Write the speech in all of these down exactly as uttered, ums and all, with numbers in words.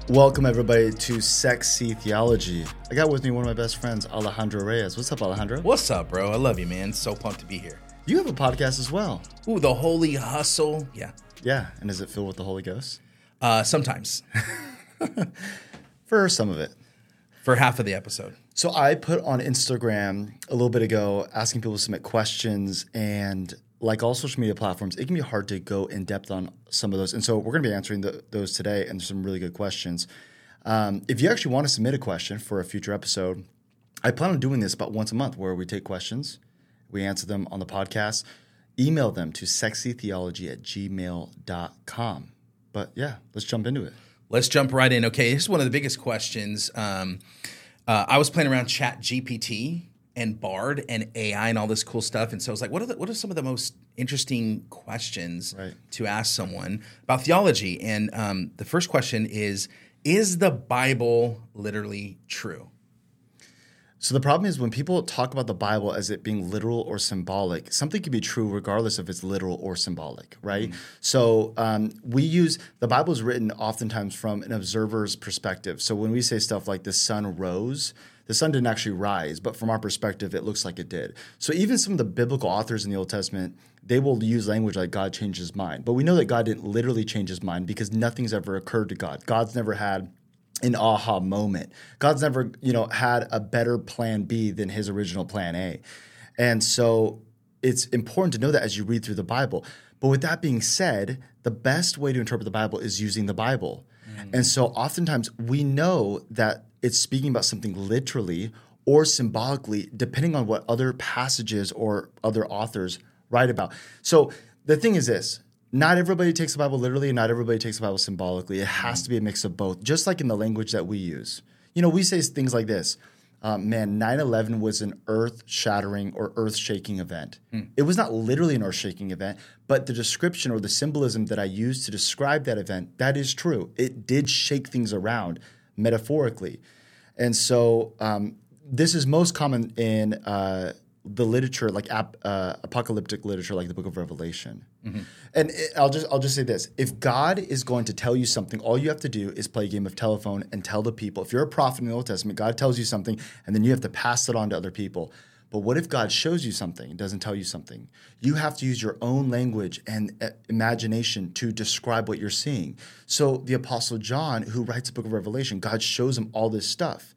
Welcome, everybody, to Sexy Theology. I got with me one of my best friends, Alejandro Reyes. What's up, Alejandro? What's up, bro? I love you, man. So pumped to be here. You have a podcast as well. Ooh, The Holy Hustle. Yeah. Yeah, and is it filled with the Holy Ghost? Uh, sometimes. For some of it. For half of the episode. So I put on Instagram a little bit ago asking people to submit questions, and like all social media platforms, it can be hard to go in depth on some of those. And so we're going to be answering the, those today, and there's some really good questions. Um, if you actually want to submit a question for a future episode, I plan on doing this about once a month where we take questions, we answer them on the podcast, email them to sexytheology at gmail dot com. But yeah, let's jump into it. Let's jump right in. Okay, this is one of the biggest questions. Um, uh, I was playing around Chat G P T and Bard and A I and all this cool stuff. And so I was like, what are the, what are some of the most interesting questions right. to ask someone about theology? And um, the first question is, is the Bible literally true? So the problem is when people talk about the Bible as it being literal or symbolic, something can be true regardless if it's literal or symbolic, right? Mm-hmm. So um, we use – the Bible is written oftentimes from an observer's perspective. So when we say stuff like the sun rose – the sun didn't actually rise, but from our perspective, it looks like it did. So even some of the biblical authors in the Old Testament, they will use language like God changed his mind. But we know that God didn't literally change his mind because nothing's ever occurred to God. God's never had an aha moment. God's never, you know, had a better plan B than his original plan A. And so it's important to know that as you read through the Bible. But with that being said, the best way to interpret the Bible is using the Bible. Mm. And so oftentimes we know that it's speaking about something literally or symbolically, depending on what other passages or other authors write about. So the thing is this, not everybody takes the Bible literally and not everybody takes the Bible symbolically. It has to be a mix of both, just like in the language that we use. You know, we say things like this, um, man, nine eleven was an earth-shattering or earth-shaking event. Hmm. It was not literally an earth-shaking event, but the description or the symbolism that I used to describe that event, that is true. It did shake things around metaphorically. And so um, this is most common in uh, the literature, like ap- uh, apocalyptic literature, like the book of Revelation. Mm-hmm. And it, I'll just I'll just say this. If God is going to tell you something, all you have to do is play a game of telephone and tell the people. If you're a prophet in the Old Testament, God tells you something, and then you have to pass it on to other people. But what if God shows you something and doesn't tell you something? You have to use your own language and uh, imagination to describe what you're seeing. So the Apostle John, who writes the book of Revelation, God shows him all this stuff.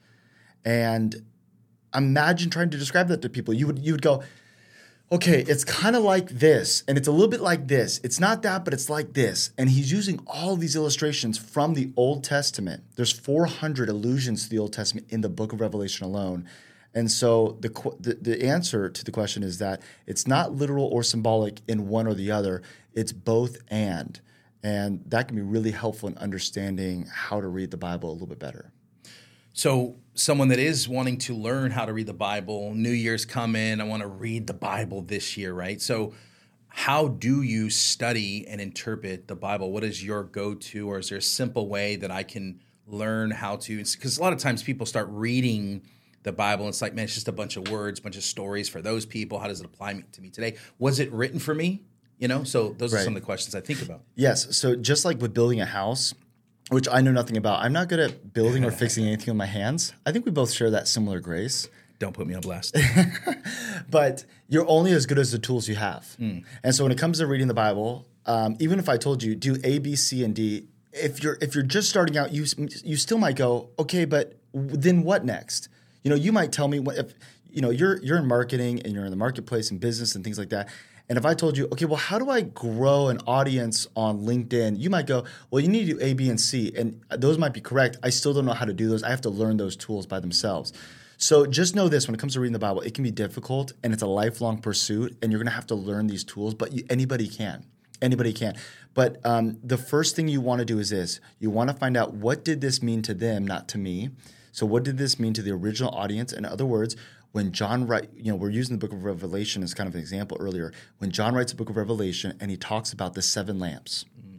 And imagine trying to describe that to people. You would you would go, okay, it's kind of like this, and it's a little bit like this. It's not that, but it's like this. And he's using all these illustrations from the Old Testament. There's four hundred allusions to the Old Testament in the book of Revelation alone. And so the, the the answer to the question is that it's not literal or symbolic in one or the other. It's both and. And that can be really helpful in understanding how to read the Bible a little bit better. So someone that is wanting to learn how to read the Bible, New Year's coming, I want to read the Bible this year, right? So how do you study and interpret the Bible? What is your go-to, or is there a simple way that I can learn how to? Because a lot of times people start reading the Bible, and it's like, man, it's just a bunch of words, bunch of stories for those people. How does it apply to me today? Was it written for me? You know, so those right. are some of the questions I think about. Yes. So just like with building a house, which I know nothing about, I'm not good at building or fixing anything with my hands. I think we both share that similar grace. Don't put me on blast. But you're only as good as the tools you have. Mm. And so when it comes to reading the Bible, um, even if I told you do A, B, C, and D, if you're if you're just starting out, you you still might go, okay, but then what next? You know, you might tell me what if you know you're you're in marketing and you're in the marketplace and business and things like that. And if I told you, okay, well, how do I grow an audience on LinkedIn? You might go, well, you need to do A, B, and C. And those might be correct. I still don't know how to do those. I have to learn those tools by themselves. So just know this, when it comes to reading the Bible, it can be difficult and it's a lifelong pursuit, and you're going to have to learn these tools, but you, anybody can. Anybody can. But um, the first thing you want to do is this. You want to find out, what did this mean to them, not to me? So what did this mean to the original audience? In other words, when John writes, you know, we're using the book of Revelation as kind of an example earlier. When John writes the book of Revelation and he talks about the seven lamps, mm-hmm.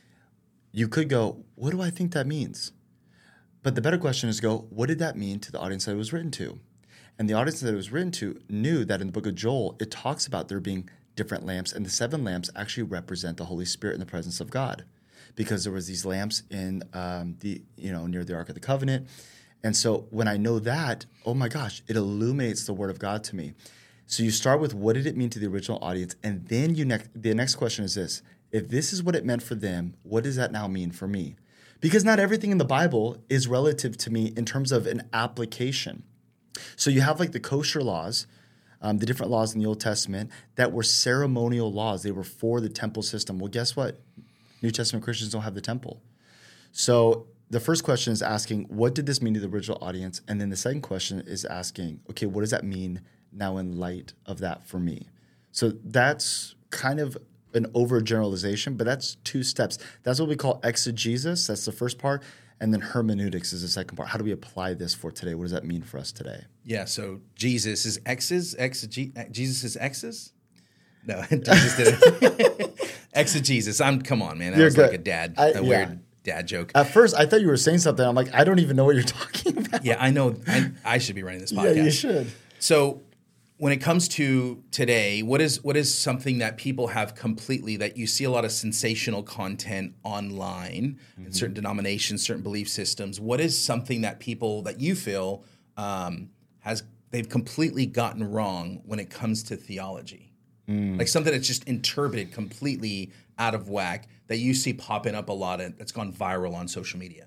you could go, what do I think that means? But the better question is go, what did that mean to the audience that it was written to? And the audience that it was written to knew that in the book of Joel, it talks about there being different lamps, and the seven lamps actually represent the Holy Spirit in the presence of God. because there was these lamps in um, the you know near the Ark of the Covenant. And so when I know that, oh my gosh, it illuminates the Word of God to me. So you start with what did it mean to the original audience, and then you ne- the next question is this: if this is what it meant for them, what does that now mean for me? Because not everything in the Bible is relative to me in terms of an application. So you have like the kosher laws, um, the different laws in the Old Testament that were ceremonial laws. They were for the temple system. Well, guess what? New Testament Christians don't have the temple. So the first question is asking, what did this mean to the original audience? And then the second question is asking, okay, what does that mean now in light of that for me? So that's kind of an overgeneralization, but that's two steps. That's what we call exegesis. That's the first part. And then hermeneutics is the second part. How do we apply this for today? What does that mean for us today? Yeah, so Jesus is X's, exege- Jesus is X's? No, Jesus didn't. Exegesis. I'm, come on, man. That You're was good. like a dad, I- a yeah. weird dad joke. At first, I thought you were saying something. I'm like, I don't even know what you're talking about. Yeah, I know. I, I should be running this podcast. Yeah, you should. So when it comes to today, what is what is something that people have completely, that you see a lot of sensational content online mm-hmm. in certain denominations, certain belief systems? What is something that people that you feel um, has they've completely gotten wrong when it comes to theology? Mm. Like something that's just interpreted completely out of whack that you see popping up a lot and that's gone viral on social media?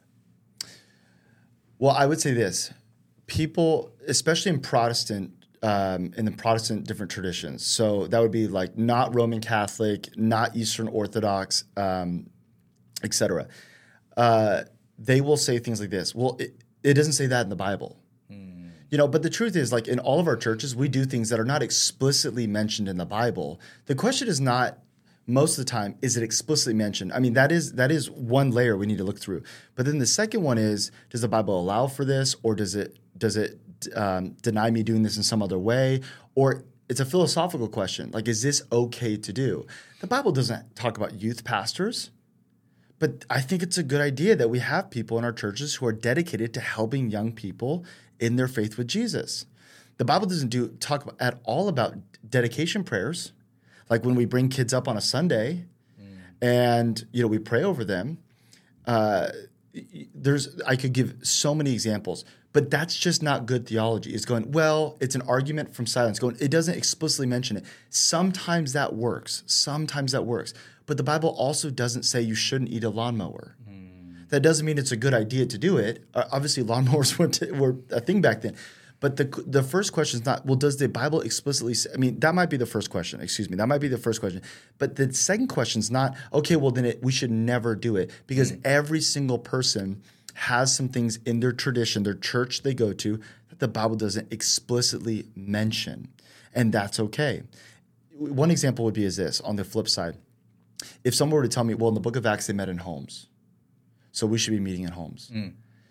Well, I would say this. People, especially in Protestant, um, in the Protestant different traditions, so that would be like not Roman Catholic, not Eastern Orthodox, um, et cetera. Uh, they will say things like this. Well, it, it doesn't say that in the Bible. Mm. You know, but the truth is, like in all of our churches, we do things that are not explicitly mentioned in the Bible. The question is not, most of the time, is it explicitly mentioned? I mean, that is that is one layer we need to look through. But then the second one is, does the Bible allow for this, or does it does it um, deny me doing this in some other way? Or it's a philosophical question, like, is this okay to do? The Bible doesn't talk about youth pastors, but I think it's a good idea that we have people in our churches who are dedicated to helping young people in their faith with Jesus. The Bible doesn't do talk at all about dedication prayers. Like when we bring kids up on a Sunday mm. and, you know, we pray over them, uh, there's I could give so many examples, but that's just not good theology. It's going, well, it's an argument from silence. Going, it doesn't explicitly mention it. Sometimes that works. Sometimes that works. But the Bible also doesn't say you shouldn't eat a lawnmower. Mm. That doesn't mean it's a good idea to do it. Uh, obviously, lawnmowers were, t- were a thing back then. But the the first question is not, well, does the Bible explicitly say, I mean, that might be the first question. Excuse me. That might be the first question. But the second question is not, okay, well, then it, we should never do it. Because mm. every single person has some things in their tradition, their church they go to, that the Bible doesn't explicitly mention. And that's okay. One example would be is this, on the flip side. If someone were to tell me, well, in the book of Acts, they met in homes, so we should be meeting in homes. Mm.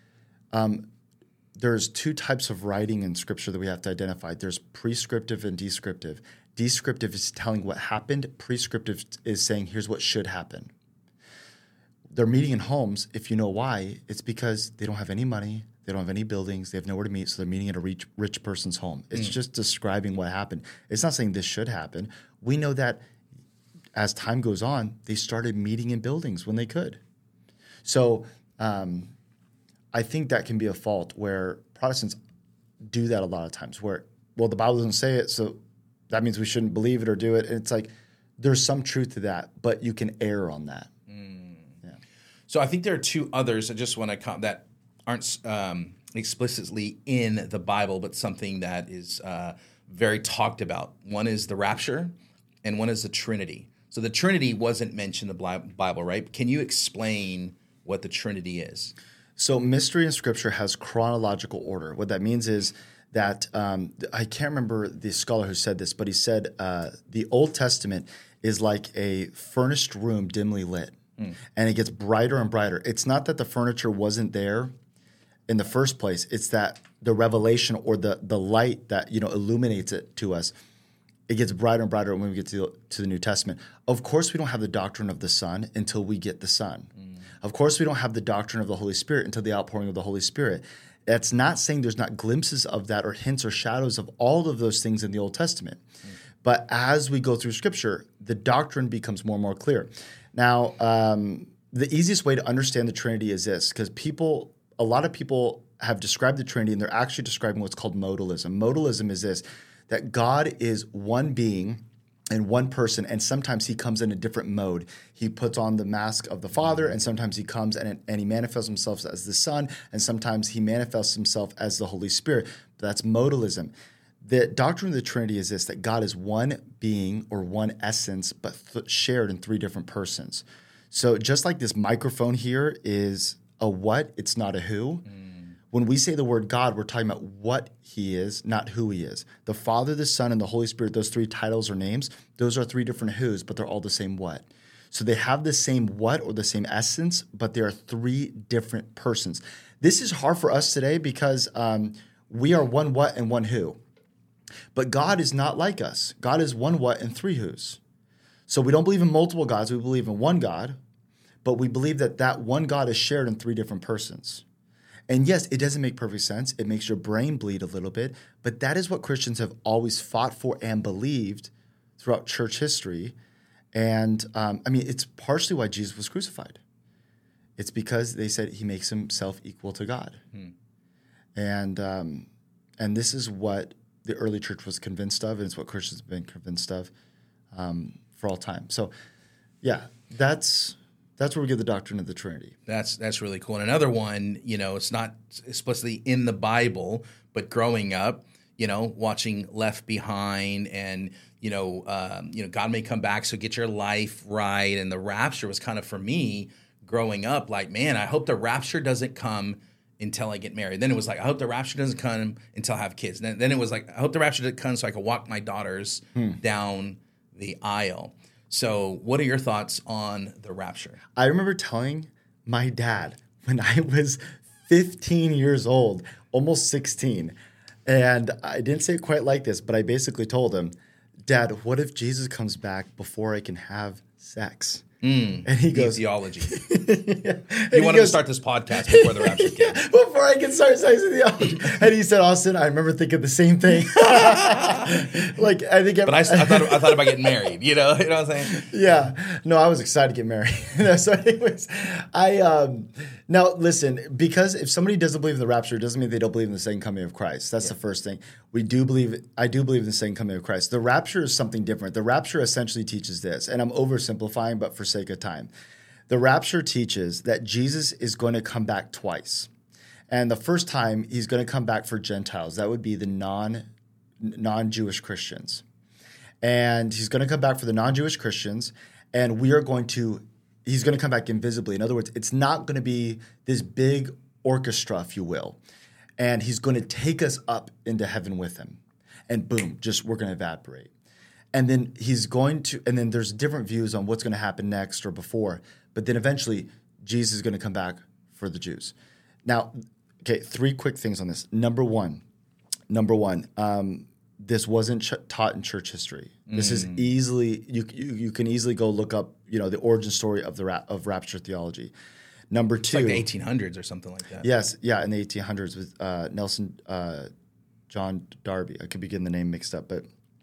Um There's two types of writing in Scripture that we have to identify. There's prescriptive and descriptive. Descriptive is telling what happened. Prescriptive is saying, here's what should happen. They're meeting in homes. If you know why, it's because they don't have any money. They don't have any buildings. They have nowhere to meet, so they're meeting at a rich, rich person's home. It's mm. just describing what happened. It's not saying this should happen. We know that as time goes on, they started meeting in buildings when they could. So um, I think that can be a fault where Protestants do that a lot of times where, well, the Bible doesn't say it, so that means we shouldn't believe it or do it. And it's like there's some truth to that, but you can err on that. Mm. Yeah. So I think there are two others I just want to com- that aren't um, explicitly in the Bible, but something that is uh, very talked about. One is the rapture, and one is the Trinity. So the Trinity wasn't mentioned in the Bible, right? Can you explain what the Trinity is? So mystery in Scripture has chronological order. What that means is that um, I can't remember the scholar who said this, but he said uh, the Old Testament is like a furnished room dimly lit, mm. and it gets brighter and brighter. It's not that the furniture wasn't there in the first place. It's that the revelation or the the light that you know illuminates it to us, it gets brighter and brighter when we get to, to the New Testament. Of course, we don't have the doctrine of the Son until we get the Son. Mm. Of course, we don't have the doctrine of the Holy Spirit until the outpouring of the Holy Spirit. That's not saying there's not glimpses of that or hints or shadows of all of those things in the Old Testament. Mm. But as we go through Scripture, the doctrine becomes more and more clear. Now, um, the easiest way to understand the Trinity is this, because people, a lot of people have described the Trinity, and they're actually describing what's called modalism. Modalism is this, that God is one being and one person, and sometimes he comes in a different mode. He puts on the mask of the Father, and sometimes he comes and, and he manifests himself as the Son, and sometimes he manifests himself as the Holy Spirit. That's modalism. The doctrine of the Trinity is this, that God is one being or one essence, but th- shared in three different persons. So just like this microphone here is a what, it's not a who. Mm. When we say the word God, we're talking about what he is, not who he is. The Father, the Son, and the Holy Spirit, those three titles or names, those are three different who's, but they're all the same what. So they have the same what or the same essence, but they are three different persons. This is hard for us today because um, we are one what and one who. But God is not like us. God is one what and three who's. So we don't believe in multiple gods. We believe in one God, but we believe that that one God is shared in three different persons. And yes, it doesn't make perfect sense. It makes your brain bleed a little bit, but that is what Christians have always fought for and believed throughout church history. And um, I mean, it's partially why Jesus was crucified. It's because they said he makes himself equal to God. Hmm. And um, and this is what the early church was convinced of, and it's what Christians have been convinced of um, for all time. So, yeah, that's... That's where we get the doctrine of the Trinity. That's that's really cool. And another one, you know, it's not explicitly in the Bible, but growing up, you know, watching Left Behind, and you know, um, you know, God may come back, so get your life right. And the rapture was kind of for me growing up, like, man, I hope the rapture doesn't come until I get married. Then it was like, I hope the rapture doesn't come until I have kids. Then, then it was like, I hope the rapture doesn't come so I can walk my daughters hmm. down the aisle. So what are your thoughts on the rapture? I remember telling my dad when I was fifteen years old, almost sixteen, and I didn't say it quite like this, but I basically told him, Dad, what if Jesus comes back before I can have sex? Mm, and he goes, theology. yeah. You wanted goes, to start this podcast before the rapture came. Yeah, before I can start sex and theology. And he said, Austin, I remember thinking the same thing. like I think, but I, I thought I thought about getting married. You know, you know what I'm saying? Yeah. No, I was excited to get married. so, anyways, I um, now listen, because if somebody doesn't believe in the rapture, it doesn't mean they don't believe in the second coming of Christ. That's yeah. the first thing. We do believe. I do believe in the second coming of Christ. The rapture is something different. The rapture essentially teaches this, and I'm oversimplifying, but for sake of time. The rapture teaches that Jesus is going to come back twice. And the first time, he's going to come back for Gentiles. That would be the non, non-Jewish Christians. And he's going to come back for the non-Jewish Christians, and we are going to, he's going to come back invisibly. In other words, it's not going to be this big orchestra, if you will. And he's going to take us up into heaven with him. And boom, just we're going to evaporate. And then he's going to, and then there's different views on what's going to happen next or before. But then eventually, Jesus is going to come back for the Jews. Now, okay, three quick things on this. Number one, number one, um, this wasn't ch- taught in church history. This mm. is easily, you, you you can easily go look up, you know, the origin story of the ra- of rapture theology. Number two. It's like the eighteen hundreds or something like that. Yes, yeah, in the eighteen hundreds with uh, Nelson uh, John Darby. I could be getting the name mixed up, but.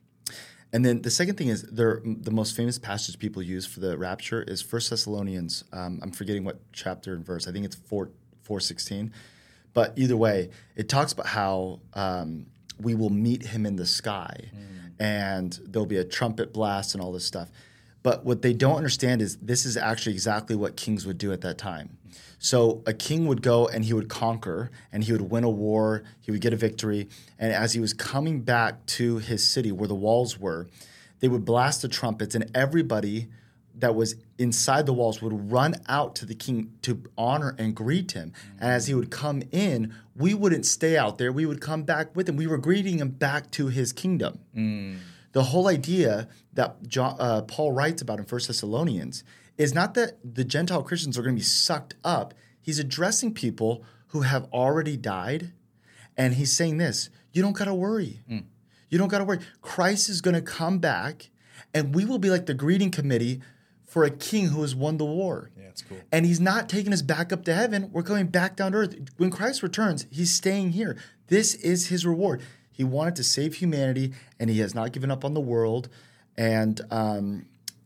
And then the second thing is there, the most famous passage people use for the rapture is First Thessalonians. Um, I'm forgetting what chapter and verse. I think it's four four sixteen. But either way, it talks about how um, we will meet him in the sky, mm. and there'll be a trumpet blast and all this stuff. But what they don't understand is this is actually exactly what kings would do at that time. So a king would go and he would conquer, and he would win a war, he would get a victory, and as he was coming back to his city where the walls were, they would blast the trumpets, and everybody that was inside the walls would run out to the king to honor and greet him. And as he would come in, we wouldn't stay out there, we would come back with him. We were greeting him back to his kingdom. Mm. The whole idea that John, uh, Paul writes about in First Thessalonians is not that the Gentile Christians are going to be sucked up. He's addressing people who have already died, and he's saying this, you don't got to worry. Mm. You don't got to worry. Christ is going to come back, and we will be like the greeting committee for a king who has won the war. Yeah, it's cool. And he's not taking us back up to heaven. We're coming back down to earth. When Christ returns, he's staying here. This is his reward. He wanted to save humanity, and he has not given up on the world. And um,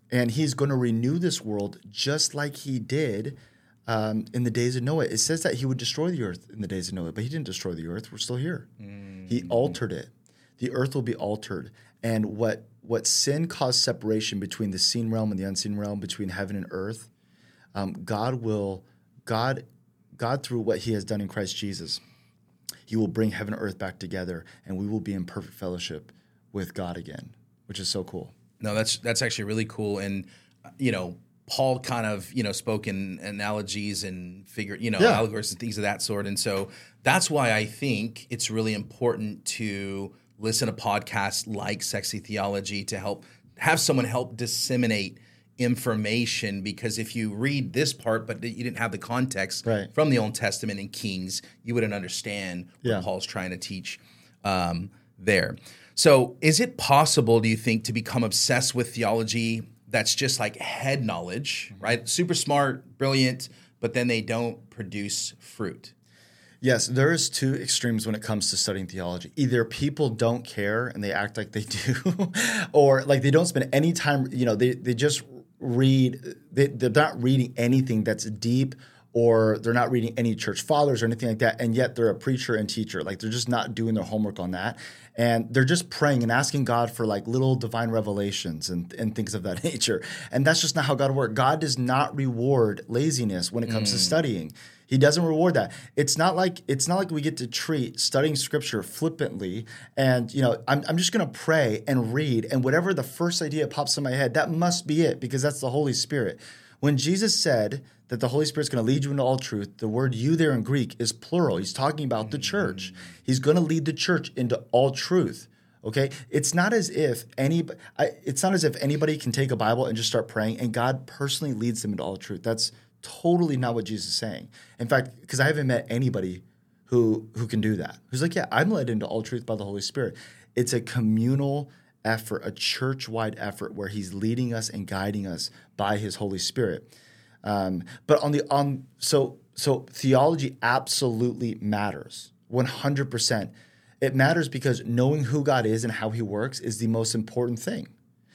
And he's going to renew this world just like he did um, in the days of Noah. It says that he would destroy the earth in the days of Noah, but he didn't destroy the earth. We're still here. Mm-hmm. He altered it. The earth will be altered. And what what sin caused separation between the seen realm and the unseen realm, between heaven and earth, um, God will, God, God through what he has done in Christ Jesus, he will bring heaven and earth back together, and we will be in perfect fellowship with God again, which is so cool. No, that's that's actually really cool. And, you know, Paul kind of, you know, spoke in analogies and figure, you know, yeah. allegories and things of that sort. And so that's why I think it's really important to listen to podcasts like Sexy Theology to help have someone help disseminate information, because if you read this part but you didn't have the context right. from the Old Testament and Kings, you wouldn't understand what yeah. Paul's trying to teach um, there. So is it possible, do you think, to become obsessed with theology that's just like head knowledge, right? Super smart, brilliant, but then they don't produce fruit? Yes, there is two extremes when it comes to studying theology. Either people don't care and they act like they do, or like they don't spend any time, you know, they, they just read, they, they're not reading anything that's deep, or they're not reading any church fathers or anything like that, and yet they're a preacher and teacher. Like they're just not doing their homework on that. And they're just praying and asking God for like little divine revelations and, and things of that nature. And that's just not how God works. God does not reward laziness when it comes mm. to studying. He doesn't reward that. It's not like it's not like we get to treat studying scripture flippantly and, you know, I'm, I'm just going to pray and read, and whatever the first idea pops in my head, that must be it, because that's the Holy Spirit. When Jesus said that the Holy Spirit's going to lead you into all truth, the word you there in Greek is plural. He's talking about the church. He's going to lead the church into all truth. Okay? It's not as if any I, it's not as if anybody can take a Bible and just start praying and God personally leads them into all truth. That's totally not what Jesus is saying. In fact, because I haven't met anybody who who can do that. Who's like, yeah, I'm led into all truth by the Holy Spirit. It's a communal effort, a church-wide effort where he's leading us and guiding us by his Holy Spirit. Um, but on the on so so theology absolutely matters, one hundred percent. It matters because knowing who God is and how he works is the most important thing.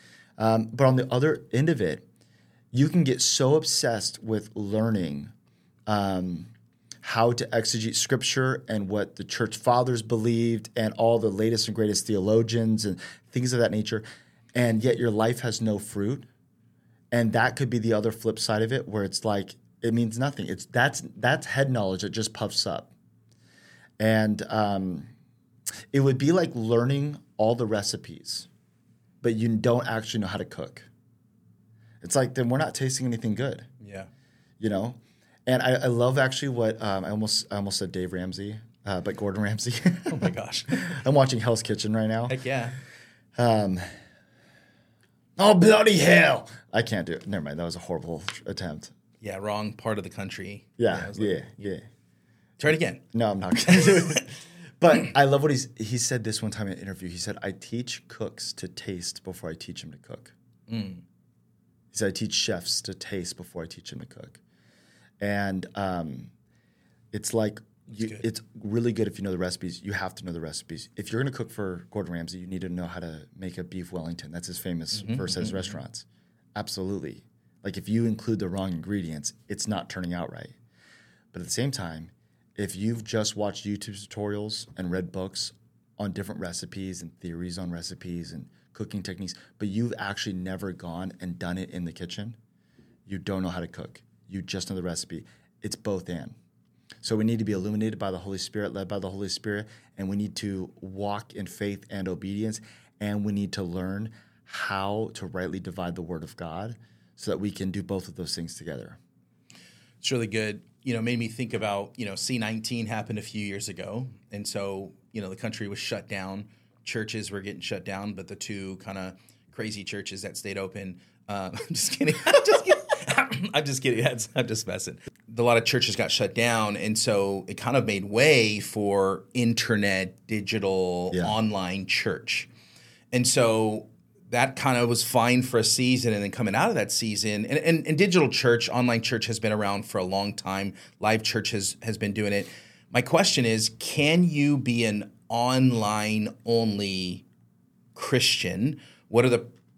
Um, but on the other end of it, you can get so obsessed with learning um, how to exegete scripture and what the church fathers believed and all the latest and greatest theologians and things of that nature, and yet your life has no fruit. And that could be the other flip side of it, where it's like it means nothing. It's that's that's head knowledge that just puffs up. And um, it would be like learning all the recipes, but you don't actually know how to cook. It's like, then we're not tasting anything good. Yeah. You know? And I, I love actually what um, I almost I almost said Dave Ramsey, uh, but Gordon Ramsay. Oh my gosh. I'm watching Hell's Kitchen right now. Heck yeah. Um, oh, bloody hell. I can't do it. Never mind. That was a horrible attempt. Yeah, wrong part of the country. Yeah, yeah, like, yeah. Try it again. No, I'm not going to do it. But I love what he's, he said this one time in an interview. He said, I teach cooks to taste before I teach them to cook. Mm. He said, I teach chefs to taste before I teach them to cook. And um, it's like, you, it's really good if you know the recipes. You have to know the recipes. If you're going to cook for Gordon Ramsay, you need to know how to make a beef Wellington. That's his famous mm-hmm, first at his mm-hmm. restaurants. Absolutely. Like if you include the wrong ingredients, it's not turning out right. But at the same time, if you've just watched YouTube tutorials and read books on different recipes and theories on recipes and cooking techniques, but you've actually never gone and done it in the kitchen, you don't know how to cook. You just know the recipe. It's both and. So we need to be illuminated by the Holy Spirit, led by the Holy Spirit, and we need to walk in faith and obedience, and we need to learn how to rightly divide the Word of God so that we can do both of those things together. It's really good. You know, made me think about, you know, C nineteen happened a few years ago, and so, you know, the country was shut down. Churches were getting shut down, but the two kind of crazy churches that stayed open, uh, I'm just kidding. I'm just kidding. I'm just kidding. I'm just messing. A lot of churches got shut down, and so it kind of made way for internet, digital, yeah. online church. And so that kind of was fine for a season, and then coming out of that season, and, and, and digital church, online church has been around for a long time. Live church has, has been doing it. My question is, can you be an online-only Christian? What are the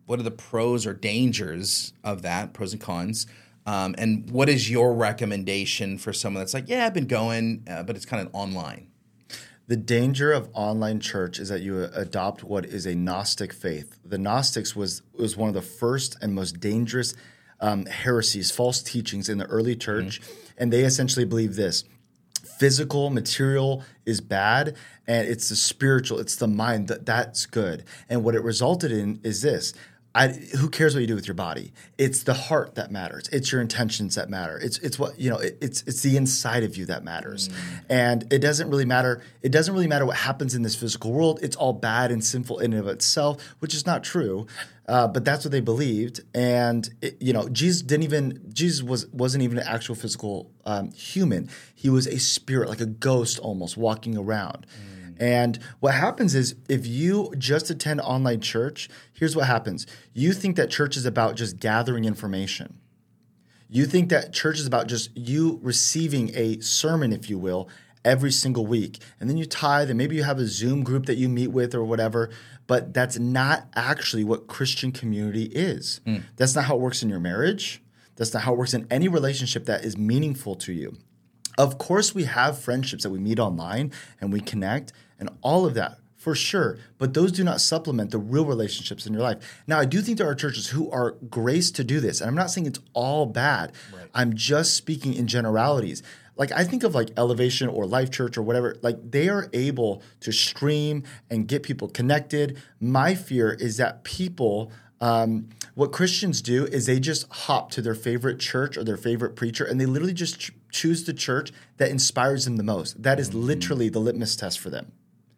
what are the pros or dangers of that, pros and cons? Um, and what is your recommendation for someone that's like, yeah, I've been going, uh, but it's kind of online? The danger of online church is that you adopt what is a Gnostic faith. The Gnostics was was one of the first and most dangerous um, heresies, false teachings in the early church, mm-hmm. and they essentially believe this: physical, material is bad, and it's the spiritual, it's the mind that that's good. And what it resulted in is this. I, who cares what you do with your body? It's the heart that matters. It's your intentions that matter. It's it's what you know. It, it's it's the inside of you that matters, mm. and it doesn't really matter. It doesn't really matter what happens in this physical world. It's all bad and sinful in and of itself, which is not true. Uh, but that's what they believed, and it, you know, Jesus didn't even Jesus was wasn't even an actual physical um, human. He was a spirit, like a ghost, almost walking around. Mm. And what happens is if you just attend online church, here's what happens. You think that church is about just gathering information. You think that church is about just you receiving a sermon, if you will, every single week. And then you tithe, and maybe you have a Zoom group that you meet with or whatever. But that's not actually what Christian community is. Mm. That's not how it works in your marriage. That's not how it works in any relationship that is meaningful to you. Of course, we have friendships that we meet online and we connect and all of that, for sure. But those do not supplement the real relationships in your life. Now, I do think there are churches who are graced to do this. And I'm not saying it's all bad. Right. I'm just speaking in generalities. Like I think of like Elevation or Life Church or whatever. Like they are able to stream and get people connected. My fear is that people Um, what Christians do is they just hop to their favorite church or their favorite preacher, and they literally just ch- choose the church that inspires them the most. That is mm-hmm. literally the litmus test for them.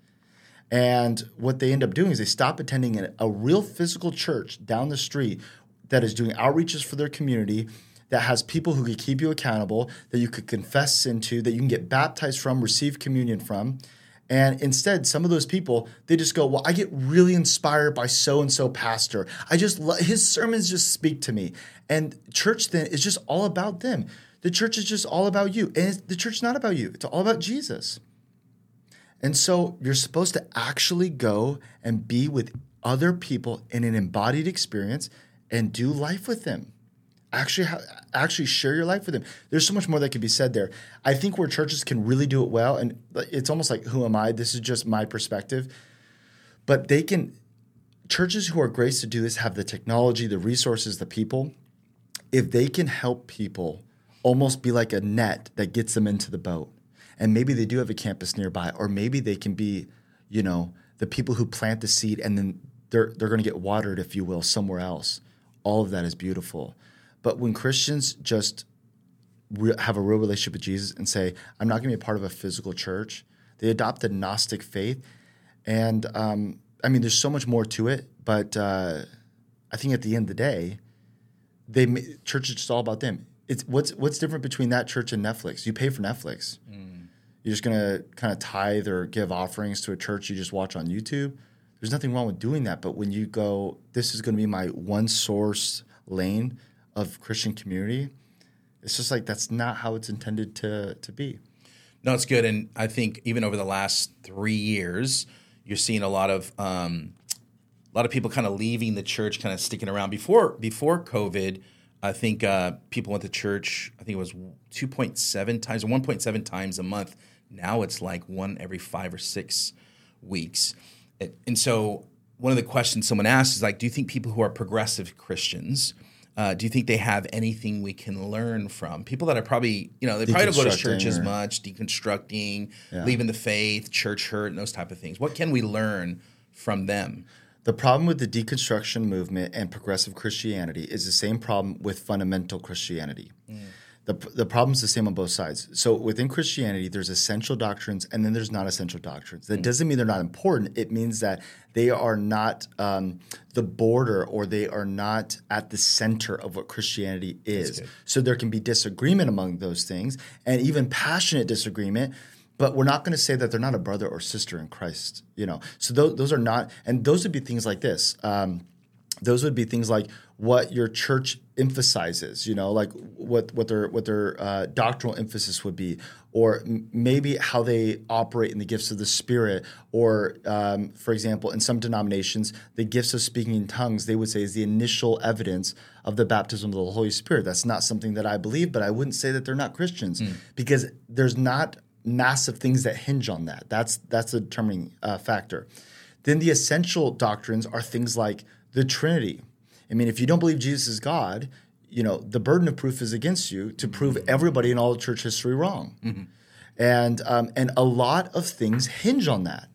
And what they end up doing is they stop attending a, a real physical church down the street that is doing outreaches for their community, that has people who could keep you accountable, that you could confess sin to, that you can get baptized from, receive communion from. And instead, some of those people, they just go, well, I get really inspired by so-and-so pastor. I just lo- his sermons just speak to me. And church then is just all about them. The church is just all about you. And it's, the church is not about you. It's all about Jesus. And so you're supposed to actually go and be with other people in an embodied experience and do life with them. Actually, ha- actually share your life with them. There's so much more that could be said there. I think where churches can really do it well, and it's almost like, who am I? This is just my perspective. But they can, churches who are graced to do this have the technology, the resources, the people. If they can help people almost be like a net that gets them into the boat, and maybe they do have a campus nearby, or maybe they can be, you know, the people who plant the seed and then they're they're going to get watered, if you will, somewhere else. All of that is beautiful. But when Christians just re- have a real relationship with Jesus and say, I'm not going to be a part of a physical church, they adopt the Gnostic faith. And, um, I mean, there's so much more to it. But uh, I think at the end of the day, they church is just all about them. It's what's what's different between that church and Netflix? You pay for Netflix. Mm. You're just going to kind of tithe or give offerings to a church you just watch on YouTube. There's nothing wrong with doing that. But when you go, this is going to be my one source lane of Christian community, it's just like that's not how it's intended to to be. No, it's good. And I think even over the last three years, you're seeing a lot of um, a lot of people kind of leaving the church, kind of sticking around. Before before COVID, I think uh, people went to church, I think it was two point seven times or one point seven times a month. Now it's like one every five or six weeks. It, and so one of the questions someone asked is like, do you think people who are progressive Christians, Uh, do you think they have anything we can learn from people that are probably, you know, they probably don't go to church as much, deconstructing, yeah. leaving the faith, church hurt, and those type of things? What can we learn from them? The problem with the deconstruction movement and progressive Christianity is the same problem with fundamental Christianity. Mm. The, the problem is the same on both sides. So within Christianity, there's essential doctrines and then there's not essential doctrines. That mm. doesn't mean they're not important. It means that they are not um, the border or they are not at the center of what Christianity is. So there can be disagreement among those things and even passionate disagreement, but we're not going to say that they're not a brother or sister in Christ. You know, so those, those are not – and those would be things like this. Um, those would be things like what your church emphasizes, you know, like what what their what their uh, doctrinal emphasis would be, or m- maybe how they operate in the gifts of the Spirit, or um, for example, in some denominations, the gifts of speaking in tongues they would say is the initial evidence of the baptism of the Holy Spirit. That's not something that I believe, but I wouldn't say that they're not Christians mm. because there's not massive things that hinge on that. That's that's a determining uh, factor. Then the essential doctrines are things like the Trinity. I mean, if you don't believe Jesus is God, you know, the burden of proof is against you to prove everybody in all of church history wrong. Mm-hmm. And um, and a lot of things hinge on that.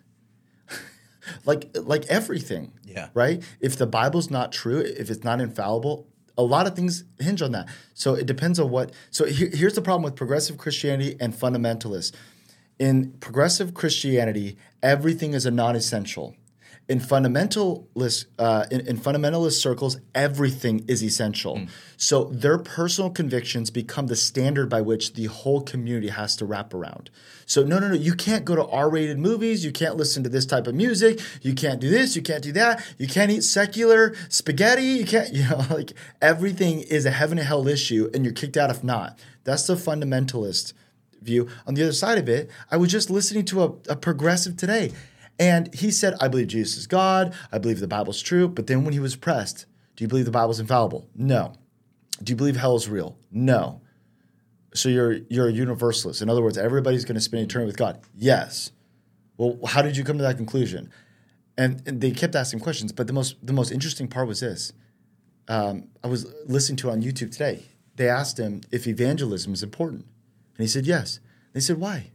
like like everything. Yeah. Right? If the Bible's not true, if it's not infallible, a lot of things hinge on that. So it depends on what – so here, here's the problem with progressive Christianity and fundamentalists. In progressive Christianity, everything is a non-essential. In fundamentalist uh, in, in fundamentalist circles, everything is essential. Mm. So their personal convictions become the standard by which the whole community has to wrap around. So no, no, no, you can't go to R-rated movies. You can't listen to this type of music. You can't do this. You can't do that. You can't eat secular spaghetti. You can't, you know, like everything is a heaven and hell issue, and you're kicked out if not. That's the fundamentalist view. On the other side of it, I was just listening to a, a progressive today. And he said, I believe Jesus is God. I believe the Bible's true. But then when he was pressed, do you believe the Bible's infallible? No. Do you believe hell is real? No. So you're you're a universalist. In other words, everybody's going to spend eternity with God. Yes. Well, how did you come to that conclusion? And, and they kept asking questions. But the most the most interesting part was this. Um, I was listening to it on YouTube today. They asked him if evangelism is important. And he said, yes. They said, why?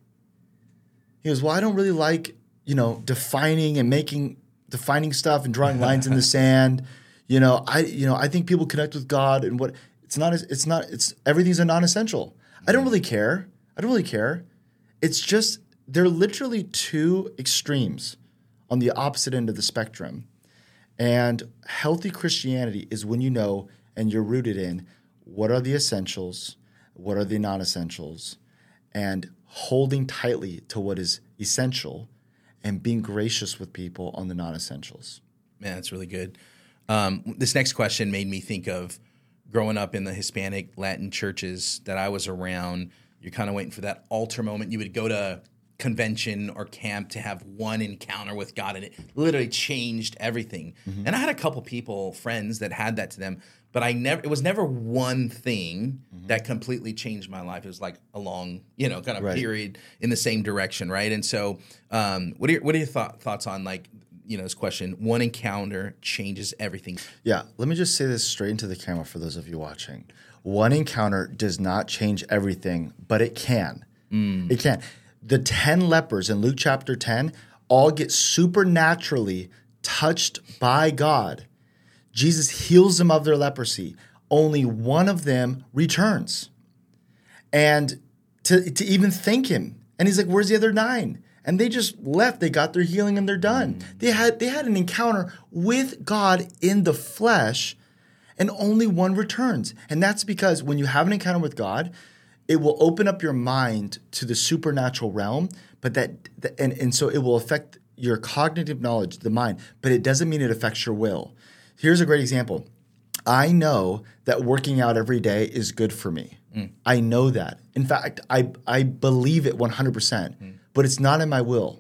He goes, well, I don't really like... you know, defining and making defining stuff and drawing lines in the sand. You know, I you know I think people connect with God and what it's not it's not it's everything's a non-essential. I don't really care. I don't really care. It's just they're literally two extremes on the opposite end of the spectrum. And healthy Christianity is when you know and you're rooted in what are the essentials, what are the non-essentials, and holding tightly to what is essential and being gracious with people on the non-essentials. Man, that's really good. Um, this next question made me think of growing up in the Hispanic Latin churches that I was around. You're kind of waiting for that altar moment. You would go to convention or camp to have one encounter with God, and it literally changed everything. Mm-hmm. And I had a couple people, friends, that had that to them, but I never. It was never one thing mm-hmm. that completely changed my life. It was like a long, you know, kind of right. period in the same direction, right? And so, um, what are your, what are your th- thoughts on like, you know, this question? One encounter changes everything. Yeah, let me just say this straight into the camera for those of you watching. One encounter does not change everything, but it can. Mm. It can. The ten lepers in Luke chapter ten all get supernaturally touched by God. Jesus heals them of their leprosy. Only one of them returns. And to, to even thank him. And he's like, where's the other nine? And they just left. They got their healing and they're done. Mm. They had they had an encounter with God in the flesh, and only one returns. And that's because when you have an encounter with God, it will open up your mind to the supernatural realm, but that and, and so it will affect your cognitive knowledge, the mind, but it doesn't mean it affects your will. Here's a great example. I know that working out every day is good for me. Mm. I know that. In fact, I I believe it one hundred percent, mm. but it's not in my will.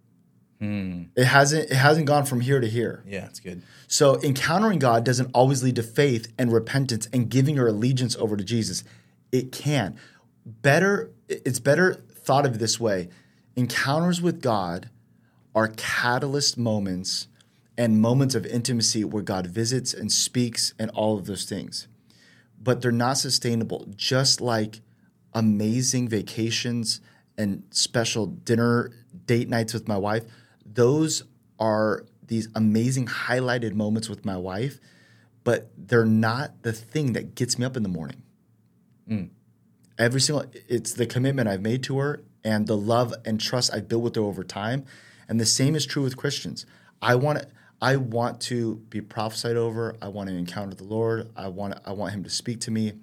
Mm. It hasn't it hasn't gone from here to here. Yeah, it's good. So encountering God doesn't always lead to faith and repentance and giving your allegiance over to Jesus. It can. Better, it's better thought of this way. Encounters with God are catalyst moments and moments of intimacy where God visits and speaks and all of those things. But they're not sustainable, just like amazing vacations and special dinner date nights with my wife. Those are these amazing highlighted moments with my wife, but they're not the thing that gets me up in the morning. Mm. Every single, it's the commitment I've made to her and the love and trust I've built with her over time. And the same is true with Christians. I want to, I want to be prophesied over. I want to encounter the Lord. I want, I want him to speak to me.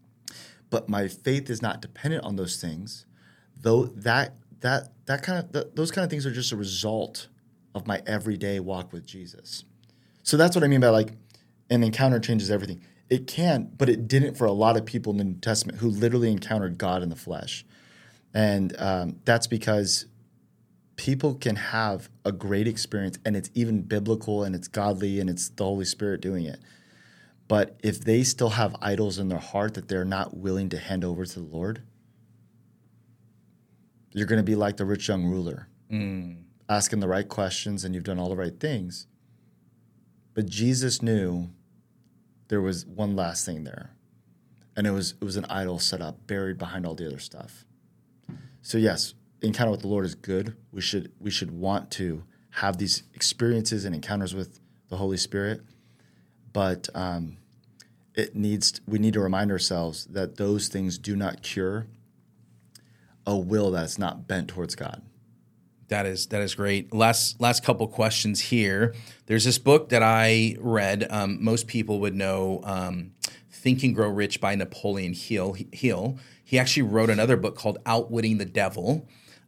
But my faith is not dependent on those things. Though that, that, that kind of, th- those kind of things are just a result of my everyday walk with Jesus. So that's what I mean by like, an encounter changes everything. It can, but it didn't for a lot of people in the New Testament who literally encountered God in the flesh. And um, that's because people can have a great experience, and it's even biblical, and it's godly, and it's the Holy Spirit doing it. But if they still have idols in their heart that they're not willing to hand over to the Lord, you're going to be like the rich young ruler, mm. asking the right questions, and you've done all the right things. But Jesus knew there was one last thing there, and it was it was an idol set up, buried behind all the other stuff. So yes, encounter with the Lord is good. We should we should want to have these experiences and encounters with the Holy Spirit, but um, it needs we need to remind ourselves that those things do not cure a will that's not bent towards God. That is that is great. Last last couple questions here. There's this book that I read. Um, most people would know um, Think and Grow Rich by Napoleon Hill. Hill. He actually wrote another book called Outwitting the Devil,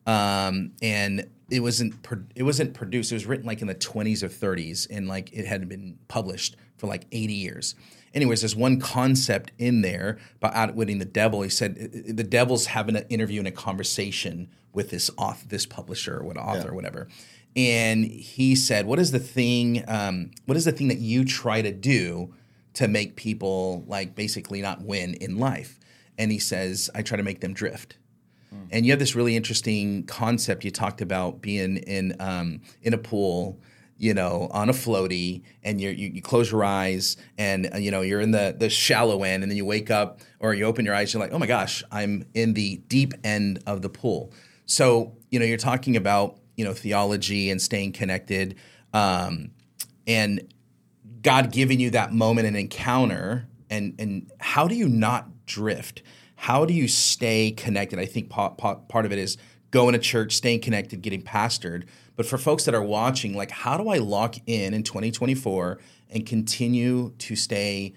um, and it wasn't it wasn't produced. It was written like in the twenties or thirties, and like it had been published for like eighty years. Anyways, there's one concept in there about outwitting the devil. He said the devil's having an interview and a conversation with this author, this publisher or what author yeah. or whatever. And he said, what is the thing, um, what is the thing that you try to do to make people like basically not win in life? And he says, I try to make them drift. Mm. And you have this really interesting concept. You talked about being in um, in a pool, you know, on a floaty, and you're, you you close your eyes, and uh, you know you're in the the shallow end, and then you wake up or you open your eyes, you're like, oh my gosh, I'm in the deep end of the pool. So you know you're talking about you know theology and staying connected, um, and God giving you that moment and encounter, and and how do you not drift? How do you stay connected? I think part part of it is going to church, staying connected, getting pastored. But for folks that are watching, like, how do I lock in in twenty twenty-four and continue to stay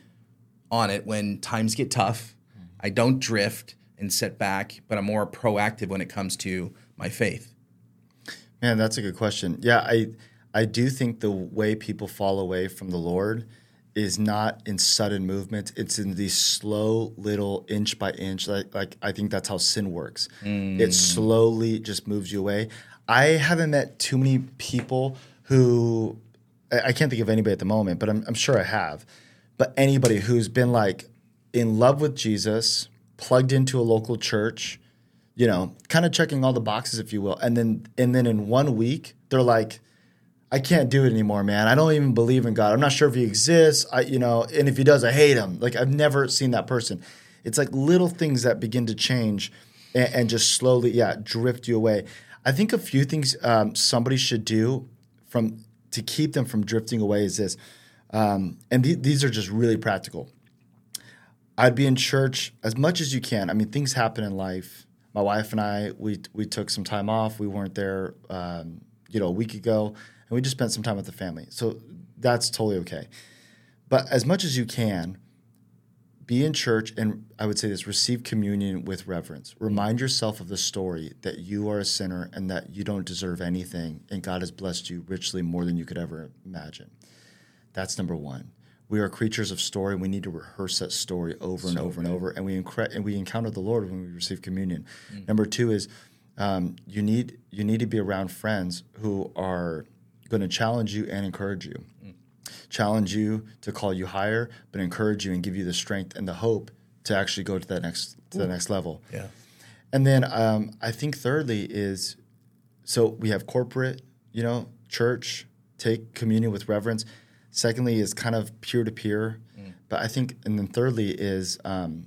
on it when times get tough? I don't drift and sit back, but I'm more proactive when it comes to my faith. Man, that's a good question. Yeah, I I do think the way people fall away from the Lord is not in sudden movement. It's in these slow little inch by inch. Like, like I think that's how sin works. Mm. It slowly just moves you away. I haven't met too many people who – I can't think of anybody at the moment, but I'm, I'm sure I have. But anybody who's been like in love with Jesus, plugged into a local church, you know, kind of checking all the boxes, if you will. And then and then in one week, they're like, I can't do it anymore, man. I don't even believe in God. I'm not sure if he exists, I, you know, and if he does, I hate him. Like, I've never seen that person. It's like little things that begin to change and, and just slowly, yeah, drift you away. I think a few things um, somebody should do from to keep them from drifting away is this, um, and th- these are just really practical. I'd be in church as much as you can. I mean, things happen in life. My wife and I, we we took some time off. We weren't there, um, you know, a week ago, and we just spent some time with the family. So that's totally okay. But as much as you can, be in church, and I would say this, receive communion with reverence. Remind yourself of the story that you are a sinner and that you don't deserve anything, and God has blessed you richly more than you could ever imagine. That's number one. We are creatures of story. We need to rehearse that story over and so over great. and over, and we incre- and we encounter the Lord when we receive communion. Mm. Number two is um, you need you need to be around friends who are going to challenge you and encourage you. Mm. Challenge you to call you higher, but encourage you and give you the strength and the hope to actually go to that next to Ooh. the next level. Yeah. And then um, I think thirdly is, so we have corporate, you know, church, take communion with reverence. Secondly is kind of peer-to-peer. Mm. But I think, and then thirdly is, um,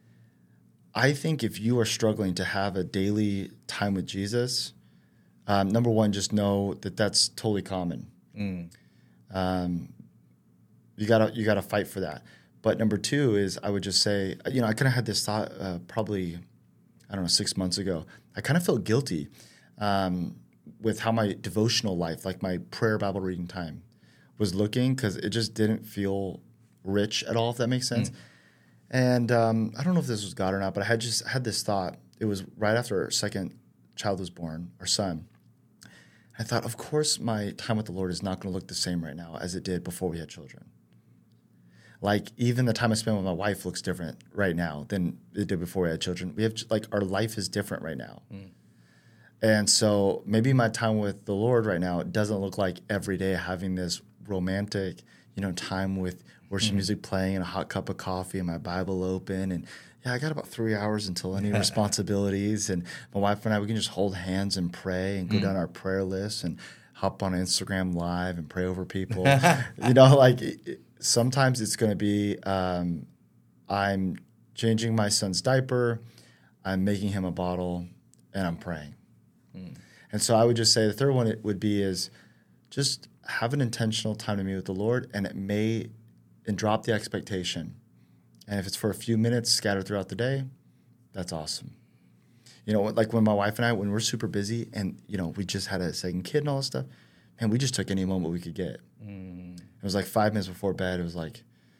I think if you are struggling to have a daily time with Jesus, um, number one, just know that that's totally common. Mm. Um, you gotta you gotta fight for that. But number two is, I would just say, you know, I kind of had this thought uh, probably, I don't know, six months ago. I kind of felt guilty um, with how my devotional life, like my prayer Bible reading time, was looking, because it just didn't feel rich at all, if that makes sense. Mm. And um, I don't know if this was God or not, but I had just had this thought. It was right after our second child was born, our son. I thought, of course, my time with the Lord is not going to look the same right now as it did before we had children. Like even the time I spend with my wife looks different right now than it did before we had children. We have like our life is different right now. Mm. And so maybe my time with the Lord right now doesn't look like every day having this romantic, you know, time with worship mm. music playing and a hot cup of coffee and my Bible open. And yeah, I got about three hours until any responsibilities. And my wife and I, we can just hold hands and pray and go mm. down our prayer list and hop on Instagram Live and pray over people. You know, like it, sometimes it's going to be um, I'm changing my son's diaper, I'm making him a bottle, and I'm praying. Mm. And so I would just say the third one it would be is just have an intentional time to meet with the Lord, and it may and drop the expectation. And if it's for a few minutes scattered throughout the day, that's awesome. You know, like when my wife and I, when we're super busy and, you know, we just had a second kid and all this stuff, man, we just took any moment we could get. Mm. It was like five minutes before bed. It was like,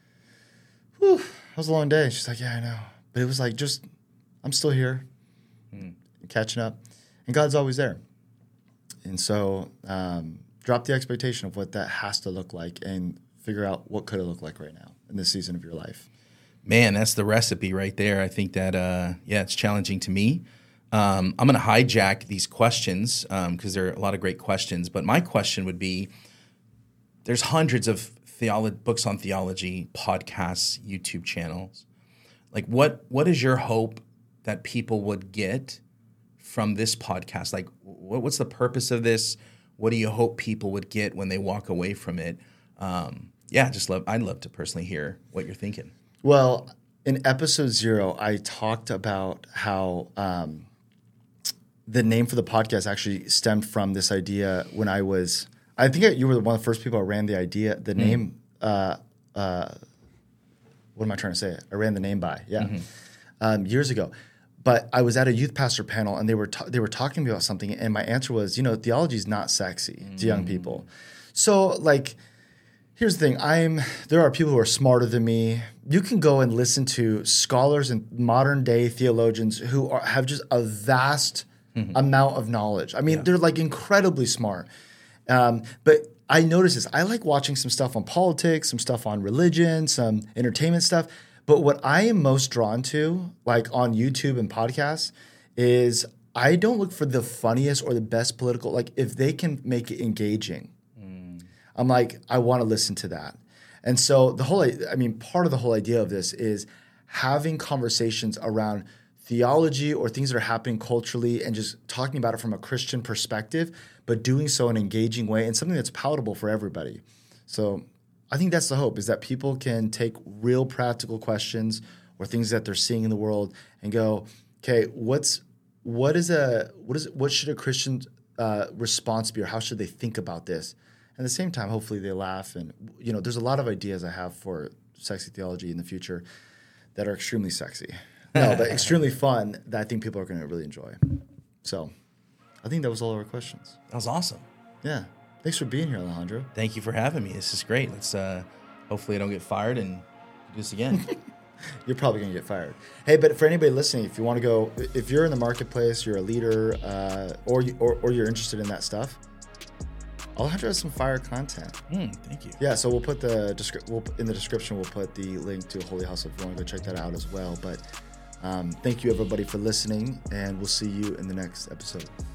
whew, it was a long day. She's like, yeah, I know. But it was like, just, I'm still here, mm. catching up. And God's always there. And so um, drop the expectation of what that has to look like and figure out what could it look like right now in this season of your life. Man, that's the recipe right there. I think that, uh, yeah, it's challenging to me. Um, I'm going to hijack these questions because um, there are a lot of great questions. But my question would be, there's hundreds of theolo- books on theology, podcasts, YouTube channels. Like, what what is your hope that people would get from this podcast? Like, what, what's the purpose of this? What do you hope people would get when they walk away from it? Um, yeah, just love. I'd love to personally hear what you're thinking. Well, in episode zero, I talked about how um, the name for the podcast actually stemmed from this idea when I was, I think you were one of the first people I ran the idea, the mm. name, uh, uh, what am I trying to say? I ran the name by, yeah, mm-hmm. um, years ago. But I was at a youth pastor panel and they were ta- they were talking to me about something, and my answer was, you know, theology is not sexy mm. to young people. So like, here's the thing. I'm there are people who are smarter than me. You can go and listen to scholars and modern day theologians who are, have just a vast mm-hmm. amount of knowledge. I mean, yeah. they're like incredibly smart. Um, but I notice this. I like watching some stuff on politics, some stuff on religion, some entertainment stuff. But what I am most drawn to, like on YouTube and podcasts, is I don't look for the funniest or the best political. Like if they can make it engaging, mm. I'm like, I want to listen to that. And so the whole, I mean, part of the whole idea of this is having conversations around theology or things that are happening culturally and just talking about it from a Christian perspective, but doing so in an engaging way and something that's palatable for everybody. So I think that's the hope, is that people can take real practical questions or things that they're seeing in the world and go, okay, what's what is a what is what should a Christian uh, response be, or how should they think about this? And at the same time, hopefully they laugh. And, you know, there's a lot of ideas I have for sexy theology in the future that are extremely sexy. No, but extremely fun that I think people are going to really enjoy. So I think that was all of our questions. That was awesome. Yeah. Thanks for being here, Alejandro. Thank you for having me. This is great. Let's uh, hopefully I don't get fired and do this again. You're probably going to get fired. Hey, but for anybody listening, if you want to go, if you're in the marketplace, you're a leader, uh, or, you, or or you're interested in that stuff, Alejandro has some fire content. Mm, thank you. Yeah, so we'll put the descri- we'll, in the description, we'll put the link to Holy House if you want to go check that out as well. But um, thank you, everybody, for listening, and we'll see you in the next episode.